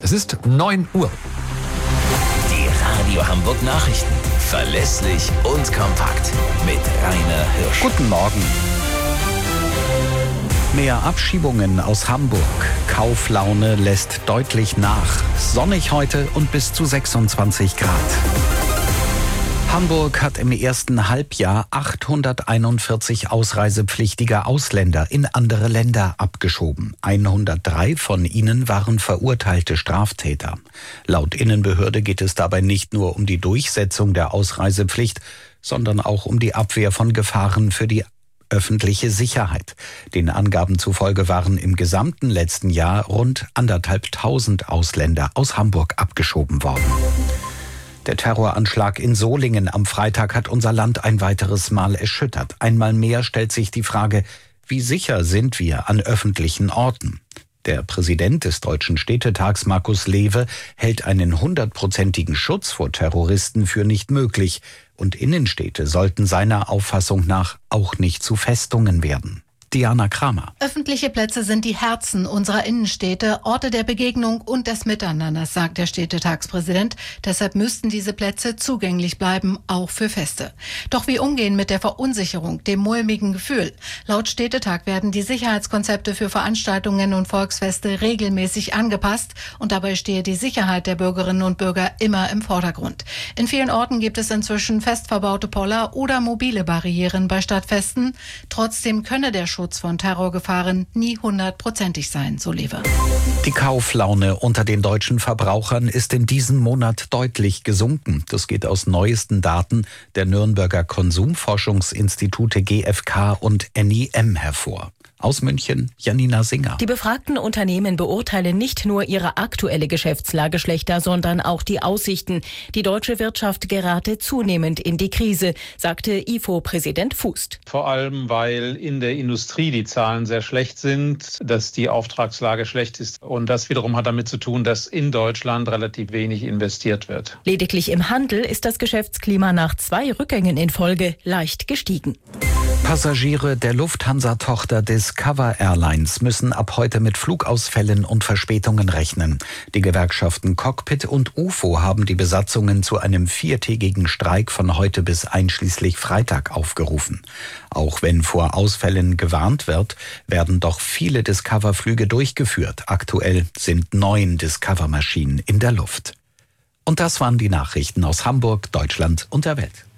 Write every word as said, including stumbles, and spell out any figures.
Es ist neun Uhr. Die Radio Hamburg Nachrichten. Verlässlich und kompakt. Mit Rainer Hirsch. Guten Morgen. Mehr Abschiebungen aus Hamburg. Kauflaune lässt deutlich nach. Sonnig heute und bis zu sechsundzwanzig Grad. Hamburg hat im ersten Halbjahr achthunderteinundvierzig ausreisepflichtige Ausländer in andere Länder abgeschoben. hundertdrei von ihnen waren verurteilte Straftäter. Laut Innenbehörde geht es dabei nicht nur um die Durchsetzung der Ausreisepflicht, sondern auch um die Abwehr von Gefahren für die öffentliche Sicherheit. Den Angaben zufolge waren im gesamten letzten Jahr rund anderthalbtausend Ausländer aus Hamburg abgeschoben worden. Der Terroranschlag in Solingen am Freitag hat unser Land ein weiteres Mal erschüttert. Einmal mehr stellt sich die Frage, wie sicher sind wir an öffentlichen Orten? Der Präsident des Deutschen Städtetags, Markus Lewe, hält einen hundertprozentigen Schutz vor Terroristen für nicht möglich. Und Innenstädte sollten seiner Auffassung nach auch nicht zu Festungen werden. Diana Kramer. Öffentliche Plätze sind die Herzen unserer Innenstädte, Orte der Begegnung und des Miteinanders, sagt der Städtetagspräsident. Deshalb müssten diese Plätze zugänglich bleiben, auch für Feste. Doch wie umgehen mit der Verunsicherung, dem mulmigen Gefühl? Laut Städtetag werden die Sicherheitskonzepte für Veranstaltungen und Volksfeste regelmäßig angepasst und dabei stehe die Sicherheit der Bürgerinnen und Bürger immer im Vordergrund. In vielen Orten gibt es inzwischen fest verbaute Poller oder mobile Barrieren bei Stadtfesten. Trotzdem könne der Schutz von Terrorgefahren nie hundertprozentig sein, so Lewe. Die Kauflaune unter den deutschen Verbrauchern ist in diesem Monat deutlich gesunken. Das geht aus neuesten Daten der Nürnberger Konsumforschungsinstitute G F K und N I M hervor. Aus München, Janina Singer. Die befragten Unternehmen beurteilen nicht nur ihre aktuelle Geschäftslage schlechter, sondern auch die Aussichten. Die deutsche Wirtschaft gerate zunehmend in die Krise, sagte I F O-Präsident Fußt. Vor allem, weil in der Industrie die Zahlen sehr schlecht sind, dass die Auftragslage schlecht ist. Und das wiederum hat damit zu tun, dass in Deutschland relativ wenig investiert wird. Lediglich im Handel ist das Geschäftsklima nach zwei Rückgängen in Folge leicht gestiegen. Passagiere der Lufthansa-Tochter Discover Airlines müssen ab heute mit Flugausfällen und Verspätungen rechnen. Die Gewerkschaften Cockpit und U F O haben die Besatzungen zu einem viertägigen Streik von heute bis einschließlich Freitag aufgerufen. Auch wenn vor Ausfällen gewarnt wird, werden doch viele Discover-Flüge durchgeführt. Aktuell sind neun Discover-Maschinen in der Luft. Und das waren die Nachrichten aus Hamburg, Deutschland und der Welt.